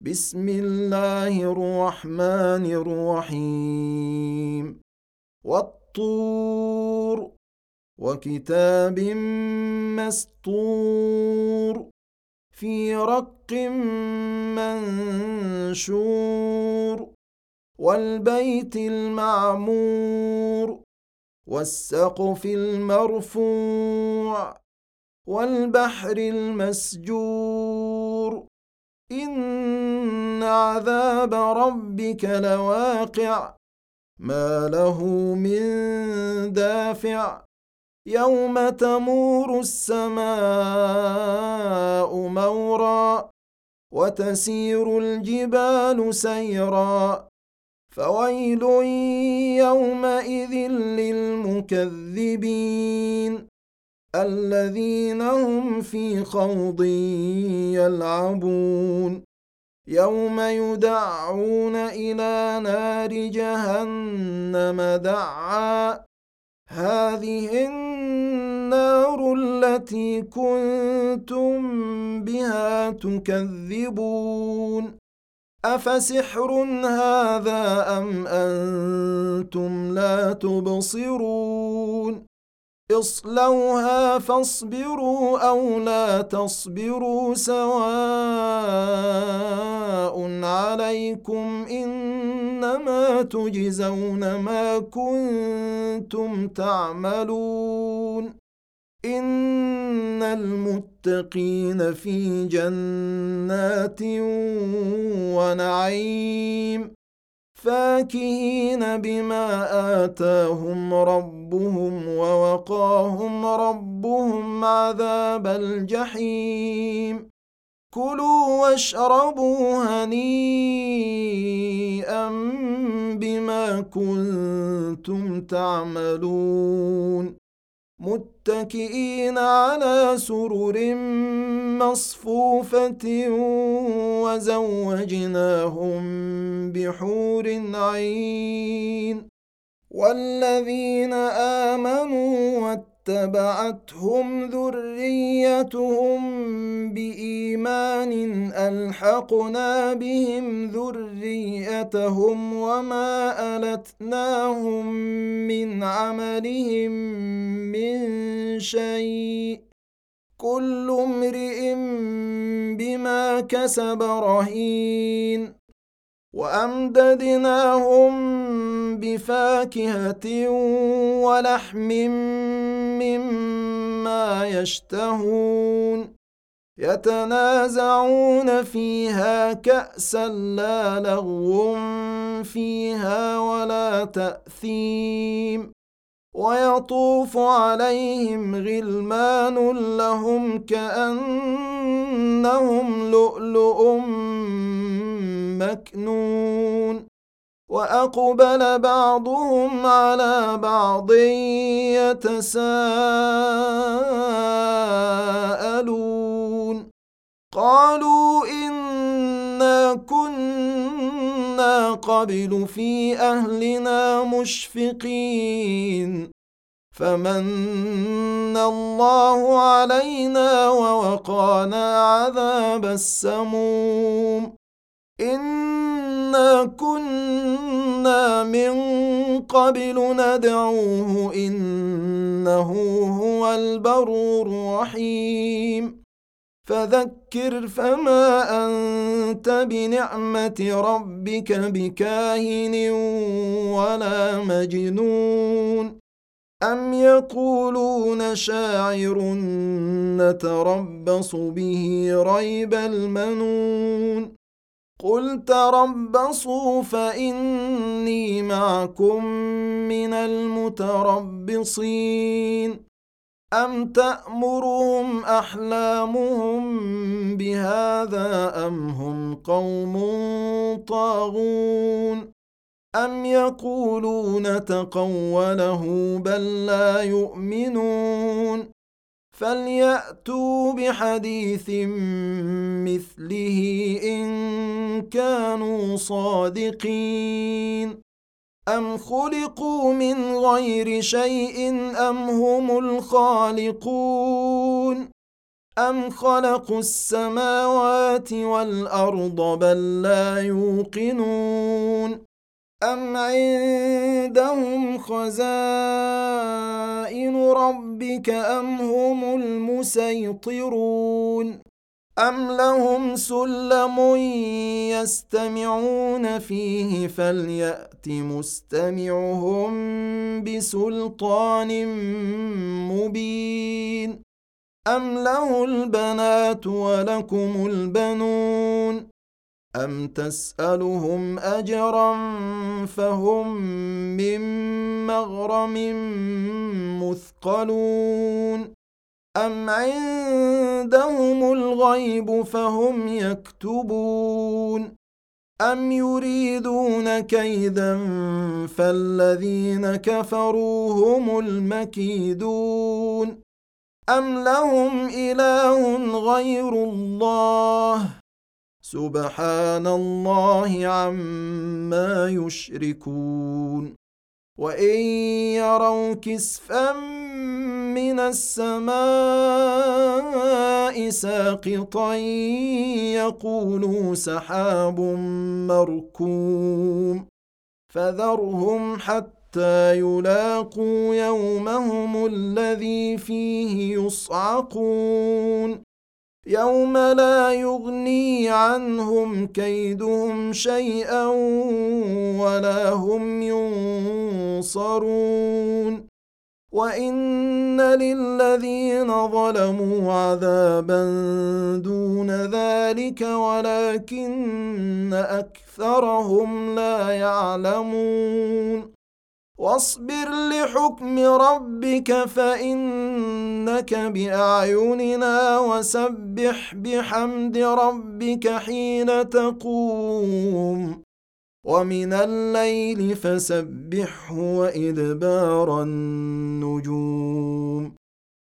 بسم الله الرحمن الرحيم. والطور وكتاب مسطور في رق منشور والبيت المعمور والسقف المرفوع والبحر المسجور إن عذاب ربك لواقع ما له من دافع يوم تمور السماء مورا وتسير الجبال سيرا فويل يومئذ للمكذبين الذين هم في خوض يلعبون يوم يدعون إلى نار جهنم دعا هذه النار التي كنتم بها تكذبون أفسحر هذا أم أنتم لا تبصرون اصلوها فاصبروا أو لا تصبروا سواء عليكم إنما تجزون ما كنتم تعملون إن المتقين في جنات ونعيم فاكهين بما آتاهم ربهم ووقاهم ربهم عذاب الجحيم كلوا واشربوا هنيئا بما كنتم تعملون متكئين على سرر مصفوفة وزوجناهم بحور عين والذين آمنوا واتبعتهم ذريتهم بإيمان ألحقنا بهم ذريتهم وما ألتناهم من عملهم من شيء كل امرئ بما كسب رهين وأمددناهم بفاكهة ولحم مما يشتهون يتنازعون فيها كأسا لا لغو فيها ولا تأثيم ويطوف عليهم غلمان لهم كأنهم لؤلؤ مكنون وأقبل بعضهم على بعض يتساءلون قالوا إنا كنا قبل في أهلنا مشفقين فمن الله علينا ووقانا عذاب السموم إنا كنا من قبل ندعوه إنه هو البر الرحيم فذكر فما أنت بنعمة ربك بكاهن ولا مجنون أم يقولون شاعر نتربص به ريب المنون قل تربصوا فإني معكم من المتربصين أم تأمرهم أحلامهم بهذا أم هم قوم طاغون أم يقولون تقوله بل لا يؤمنون فليأتوا بحديث مثله إن كانوا صادقين أم خلقوا من غير شيء أم هم الخالقون أم خلقوا السماوات والأرض بل لا يوقنون أم عندهم خزائن ربك أم هم المسيطرون أم لهم سلم يستمعون فيه فليأت مستمعهم بسلطان مبين أم له البنات ولكم البنون أم تسألهم أجرا فهم من مغرم مثقلون أم عندهم الغيب فهم يكتبون أم يريدون كيدا فالذين كفروا هم المكيدون أم لهم إله غير الله سبحان الله عما يشركون وإن يروا كسفا من السماء ساقطا يقولوا سحاب مركوم فذرهم حتى يلاقوا يومهم الذي فيه يصعقون يوم لا يغني عنهم كيدهم شيئا ولا هم ينصرون وإن للذين ظلموا عذابا دون ذلك ولكن أكثرهم لا يعلمون واصبر لحكم ربك فإنك بأعيننا وسبح بحمد ربك حين تقوم ومن الليل فسبحه وإدبار النجوم